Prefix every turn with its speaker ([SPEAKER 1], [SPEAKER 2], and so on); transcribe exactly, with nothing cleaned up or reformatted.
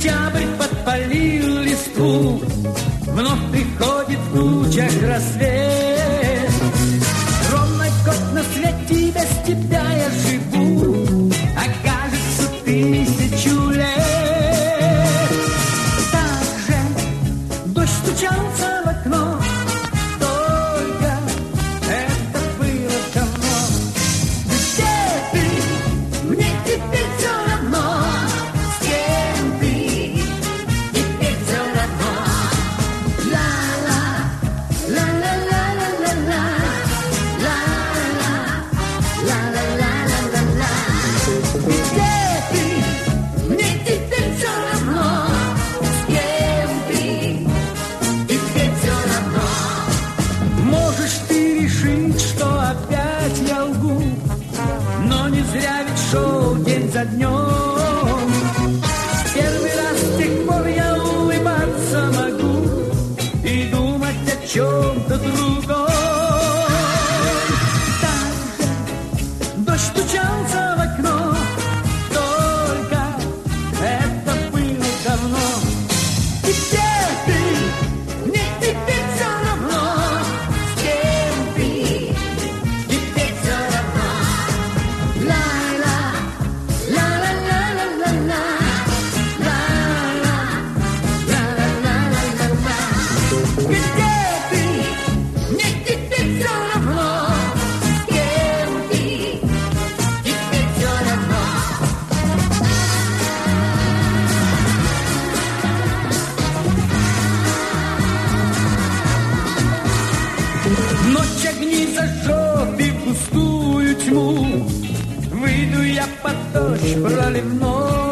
[SPEAKER 1] Сентябрь подпалил листву, вновь приходит в тучах рассвет. Ровно год на свете, без тебя я живу, а кажется тысячу лет. Так же дождь стучался в окно, только это было давно. Где ты? Мне теперь все равно. С кем ты? Теперь все равно. Ла-ла, ла-ла-ла-ла-ла-ла, ла-ла, ла-ла-ла-ла-ла-ла. Где ты? Мне теперь все равно. С кем ты? Теперь все равно. Можешь ты решить, что опять я лгу, но не зря ведь шел день за днем. Первый раз с тех пор я улыбаться могу и думать о чем-то другом. Так же дождь стучался в окно, только это было давно. И где ты? Мне теперь все равно. С кем ты? Теперь все равно. Ла-ла, ла-ла-ла-ла-ла-ла, ла-ла, ла-ла-ла-ла-ла-ла. Где ты? Мне теперь все равно. С кем ты? Теперь все равно. Ночь огни зажжет и в густую тьму выйду я под дождь проливной.